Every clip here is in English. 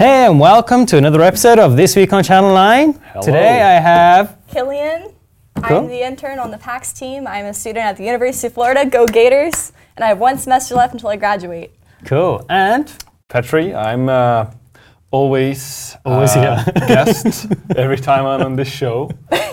Hey, and welcome to another episode of This Week on Channel 9. Hello. Today I have... Killian. Cool. I'm the intern on the PAX team. I'm a student at the University of Florida. Go Gators! And I have one semester left until I graduate. Cool. And... Petri, I'm always here. guest every time I'm on this show.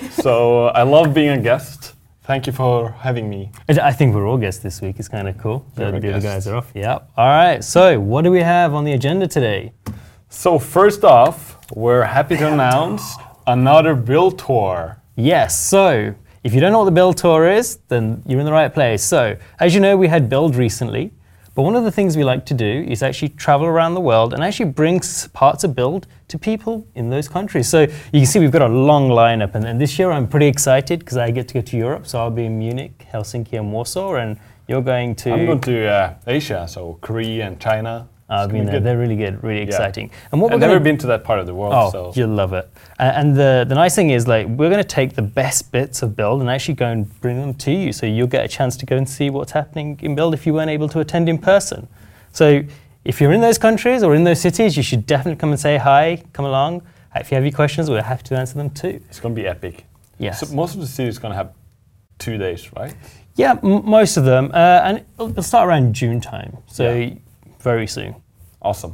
So I love being a guest. Thank you for having me. I think we're all guests this week. It's kind of cool. The We're other guests. guys are off. Yep. All right. So what do we have on the agenda today? So first off, we're happy to announce another Build Tour. Yes. So if you don't know what the Build Tour is, then you're in the right place. So as you know, we had Build recently. But one of the things we like to do is actually travel around the world and actually bring parts of Build to people in those countries. So you can see we've got a long lineup, and this year I'm pretty excited because I get to go to Europe. So I'll be in Munich, Helsinki, and Warsaw, and you're going to... I'm going to Asia, so Korea and China. I've been there. They're really good, really exciting. And what I've we're never been to that part of the world. Oh, so you'll love it. And the nice thing is, like, we're going to take the best bits of Build and actually go and bring them to you. So you'll get a chance to go and see what's happening in Build if you weren't able to attend in person. So if you're in those countries or in those cities, you should definitely come and say hi, come along. If you have any questions, we're happy to answer them too. it's going to be epic. Yes. So most of the cities going to have 2 days, right? Yeah, most of them. And it'll start around June time. So Yeah. very soon. Awesome.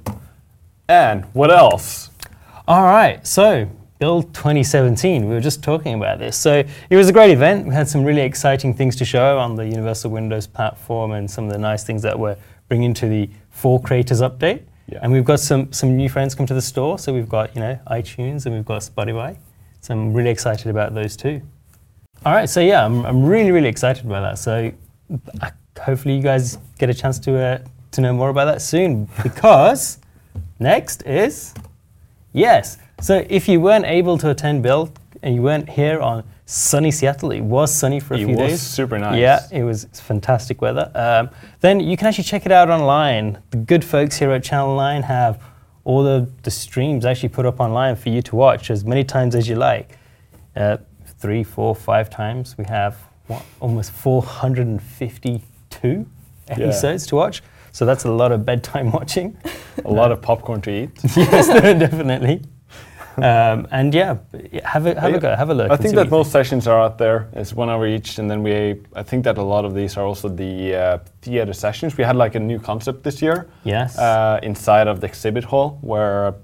And what else? All right, so Build 2017, we were just talking about this. So it was a great event. We had some really exciting things to show on the Universal Windows platform and some of the nice things that we're bringing to the For Creators update. Yeah. And we've got some new friends come to the store. So we've got, iTunes and we've got Spotify. So I'm really excited about those too. All right, so yeah, I'm really, really excited about that. So hopefully you guys get a chance to know more about that soon, because next is, yes. So if you weren't able to attend Build and you weren't here on sunny Seattle, it was sunny for a few days. It was super nice. Yeah, it was fantastic weather. Then you can actually check it out online. The good folks here at Channel 9 have all the streams actually put up online for you to watch as many times as you like. 3, 4, 5 times. We have almost 452 episodes to watch. So that's a lot of bedtime watching. A lot of popcorn to eat. Yes, definitely. And yeah, have a go, have a look. I think that most sessions are out there. It's 1 hour each, and then I think that a lot of these are also the theater sessions. We had like a new concept this year. Yes. Inside of the exhibit hall, where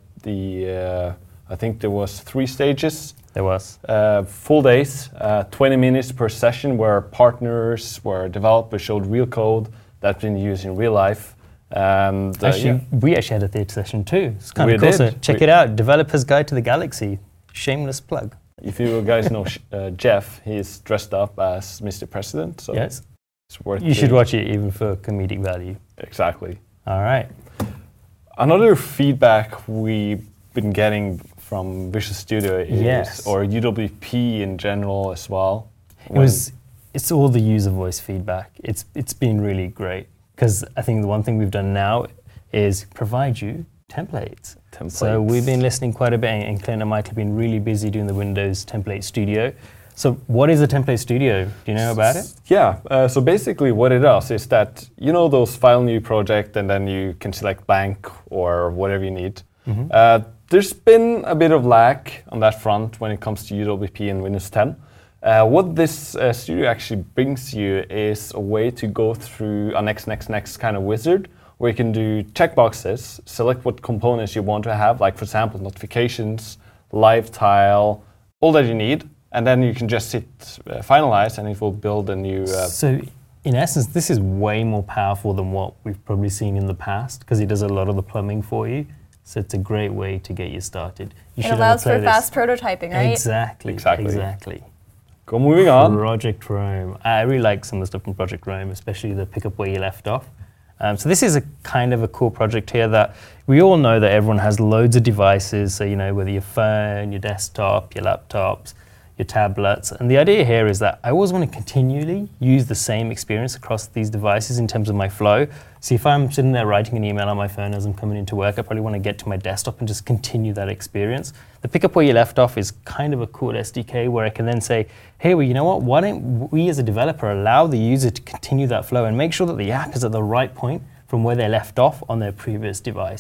I think there was 3 stages. There was. Full days, 20 minutes per session, where partners, where developers showed real code that's been used in real life. And we actually had a theatre session too. It's kind of We cool. So did. check it out. Developer's Guide to the Galaxy. Shameless plug. if you guys know Jeff, he's dressed up as Mr. President. So Yes. it's worth You should watch it even for comedic value. Exactly. All right. Another feedback we've been getting from Visual Studio is, Yes. or UWP in general as well. It's all the user voice feedback. It's been really great, because I think the one thing we've done now is provide you templates. So we've been listening quite a bit, and Clint and Mike have been really busy doing the Windows Template Studio. So what is a Template Studio? Do you know about it? Yeah, so basically what it does is that, you know those file new project, and then you can select blank or whatever you need. There's been a bit of lag on that front when it comes to UWP and Windows 10. What this studio actually brings you is a way to go through a next kind of wizard, where you can do checkboxes, select what components you want to have, like for example, notifications, live tile, all that you need, and then you can just hit finalize, and it will build a new... So in essence, this is way more powerful than what we've probably seen in the past, because it does a lot of the plumbing for you. So it's a great way to get you started. You It allows for fast prototyping, right? Exactly. Go moving on. Project Rome. I really like some of the stuff from Project Rome, especially the pick up where you left off. So this is a kind of a cool project here that we all know that everyone has loads of devices. So, whether your phone, your desktop, your laptops, your tablets. And the idea here is that I always want to continually use the same experience across these devices in terms of my flow. So if I'm sitting there writing an email on my phone as I'm coming into work, I probably want to get to my desktop and just continue that experience. The pick up where you left off is kind of a cool SDK where I can then say, hey, well, you know what? Why don't we as a developer allow the user to continue that flow and make sure that the app is at the right point from where they left off on their previous device.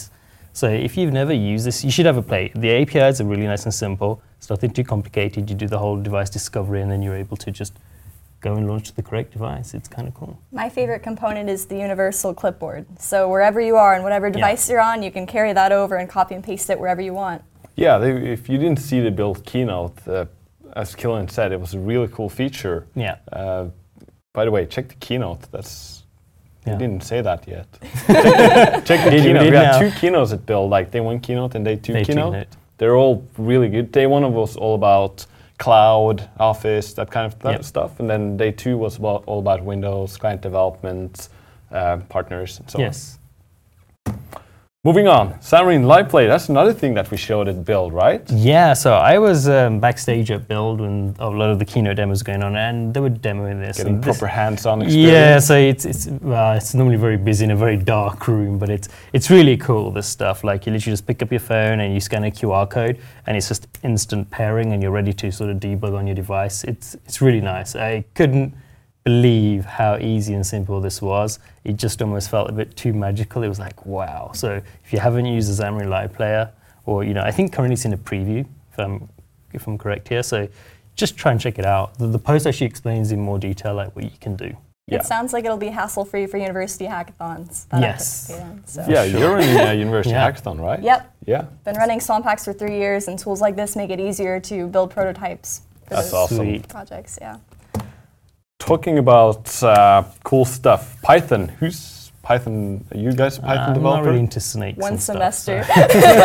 So if you've never used this, you should have a play. The APIs are really nice and simple. It's nothing too complicated. You do the whole device discovery, and then you're able to just go and launch the correct device. It's kind of cool. My favorite component is the universal clipboard. So wherever you are and whatever device you're on, you can carry that over and copy and paste it wherever you want. Yeah, if you didn't see the build keynote, as Killian said, it was a really cool feature. Yeah. By the way, check the keynote. We didn't say that yet. check the We keynote. did We had now. 2 keynotes at Build, like day 1 keynote and day 2 Day two keynote. keynote. They're all really good. Day 1 was all about cloud, Office, that kind of stuff. And then day 2 was all about Windows, client development, partners, and so on. Yes. Moving on, Xamarin Live Play. That's another thing that we showed at Build, right? Yeah, so I was backstage at Build when a lot of the keynote demos were going on, and they were demoing this. Getting and this, proper hands-on experience. yeah, so it's normally very busy in a very dark room, but it's really cool, this stuff. Like, you literally just pick up your phone and you scan a QR code, and it's just instant pairing, and you're ready to sort of debug on your device. It's really nice. I couldn't believe how easy and simple this was. It just almost felt a bit too magical. It was like, wow. So if you haven't used the Xamarin Live Player, or I think currently it's in a preview, if I'm correct here. So just try and check it out. The post actually explains in more detail like what you can do. It sounds like it'll be hassle-free for university hackathons. that I Yes. participate in, so. Yeah, you're in the University Yeah. Hackathon, right? Yep. Yeah. Been running Swampacks for 3 years, and tools like this make it easier to build prototypes for That's those awesome. Sweet. projects. Yeah. Talking about cool stuff, Python. Who's Python? Are you guys a Python I'm not developer? really into snakes. One and stuff, semester. so-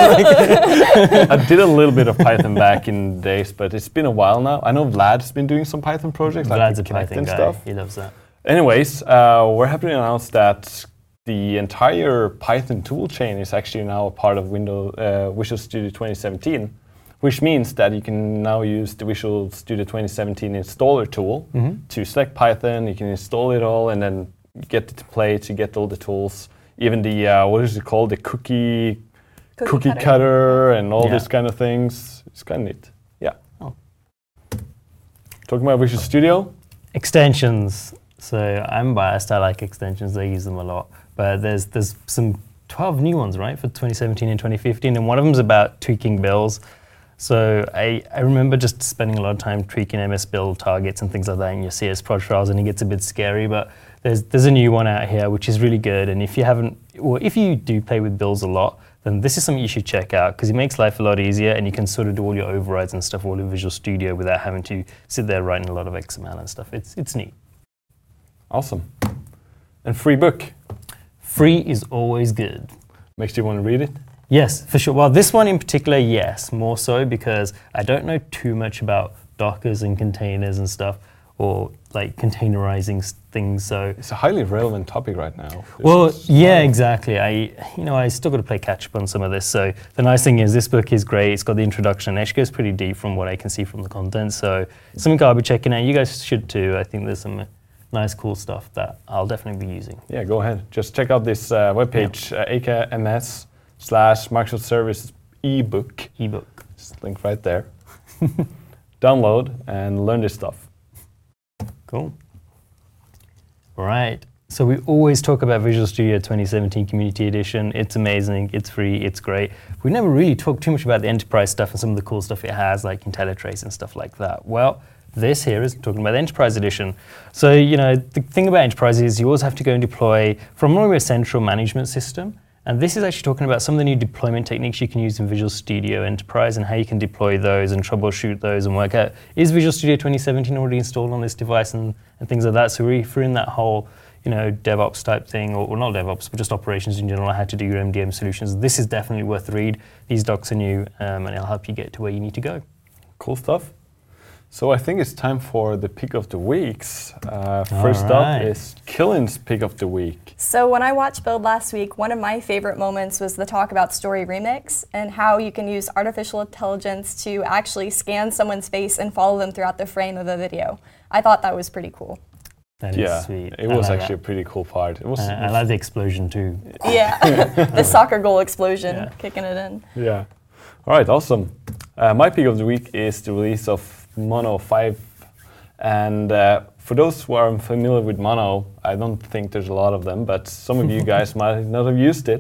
I did a little bit of Python back in the days, but it's been a while now. I know Vlad's been doing some Python projects, like Vlad's a with Connect Python and guy. stuff. He loves that. Anyways, we're happy to announce that the entire Python toolchain is actually now a part of Visual Studio 2017, which means that you can now use the Visual Studio 2017 installer tool to select Python. You can install it all and then get it to play to get all the tools. Even the, what is it called? The cookie cutter and all these kind of things. It's kind of neat. Yeah. Oh. Talking about Visual Studio. Extensions. So I'm biased. I like extensions. I use them a lot. But there's some 12 new ones, right, for 2017 and 2015, and one of them's about tweaking bills. So I remember just spending a lot of time tweaking MS Build targets and things like that in your CS prod files, and it gets a bit scary. But there's a new one out here which is really good. And if you do play with builds a lot, then this is something you should check out because it makes life a lot easier, and you can sort of do all your overrides and stuff all in Visual Studio without having to sit there writing a lot of XML and stuff. It's neat. Awesome. And free book. Free is always good. Makes you want to read it? Yes, for sure. Well, this one in particular, yes, more so because I don't know too much about Dockers and containers and stuff, or like containerizing things. So, It's a highly relevant topic right now. well, yeah, exactly. I still got to play catch up on some of this. So the nice thing is this book is great. It's got the introduction. It actually goes pretty deep from what I can see from the content. So something I'll be checking out. You guys should too. I think there's some nice, cool stuff that I'll definitely be using. Yeah, go ahead. Just check out this webpage, AKMS/Microsoft Services ebook. Ebook. It's linked right there. Download and learn this stuff. Cool. All right. So we always talk about Visual Studio 2017 Community Edition. It's amazing. It's free. It's great. We never really talked too much about the enterprise stuff and some of the cool stuff it has, like IntelliTrace and stuff like that. Well, this here is talking about the Enterprise Edition. So, the thing about Enterprise is you always have to go and deploy from more of a central management system. And this is actually talking about some of the new deployment techniques you can use in Visual Studio Enterprise and how you can deploy those and troubleshoot those and work out, is Visual Studio 2017 already installed on this device and things like that. So if you're in that whole, DevOps type thing, or not DevOps, but just operations in general, how to do your MDM solutions, this is definitely worth the read. These docs are new, and it'll help you get to where you need to go. Cool stuff. So I think it's time for the pick of the weeks. First up is Killian's pick of the week. So when I watched Build last week, one of my favorite moments was the talk about Story Remix and how you can use artificial intelligence to actually scan someone's face and follow them throughout the frame of a video. I thought that was pretty cool. That is sweet. It was actually a pretty cool part. It was. I like the explosion too. Yeah, the soccer goal explosion, kicking it in. Yeah. All right, awesome. My pick of the week is the release of Mono 5. And for those who are familiar with Mono, I don't think there's a lot of them, but some of you guys might not have used it.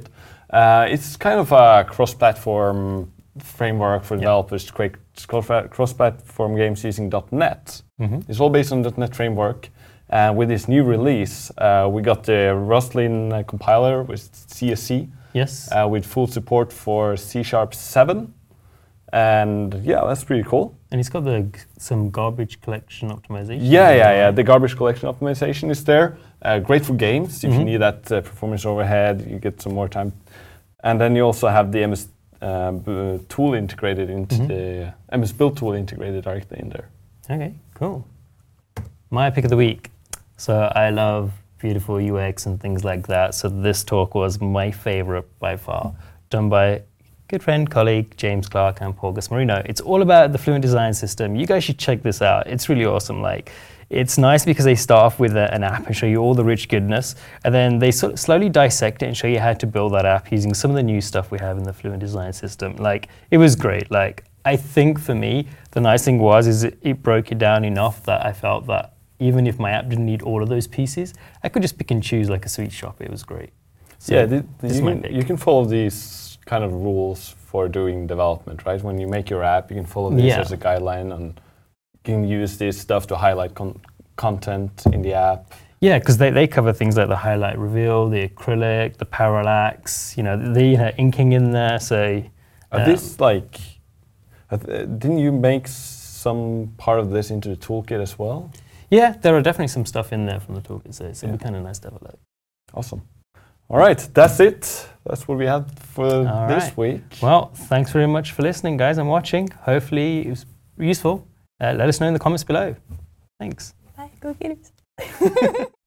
It's kind of a cross-platform framework for developers to create cross-platform games using .NET. It's all based on .NET framework. And with this new release, we got the Roslyn compiler with CSC. Yes. With full support for C#7. And yeah, that's pretty cool. And it's got some garbage collection optimization. Yeah. The garbage collection optimization is there. Great for games. If you need that performance overhead, you get some more time. And then you also have the MS tool integrated into the MS Build tool integrated directly in there. Okay, cool. My pick of the week. So I love beautiful UX and things like that. So this talk was my favorite by far, done by good friend, colleague, James Clark and Paul Gasmarino. It's all about the Fluent Design System. You guys should check this out. It's really awesome. Like, it's nice because they start off with an app and show you all the rich goodness, and then they sort of slowly dissect it and show you how to build that app using some of the new stuff we have in the Fluent Design System. Like, it was great. Like, I think for me, the nice thing is it broke it down enough that I felt that even if my app didn't need all of those pieces, I could just pick and choose like a sweet shop. It was great. So yeah, you can follow these kind of rules for doing development, right? When you make your app, you can follow this as a guideline, and you can use this stuff to highlight content in the app. Yeah, because they cover things like the highlight reveal, the acrylic, the parallax, the inking in there. So this like, didn't you make some part of this into the toolkit as well? Yeah, there are definitely some stuff in there from the toolkit, so it'd be kind of nice to have a look. Awesome. All right, that's it. That's what we had for this week. Well, thanks very much for listening, guys, and watching. Hopefully it was useful. Let us know in the comments below. Thanks. Bye, go Gators.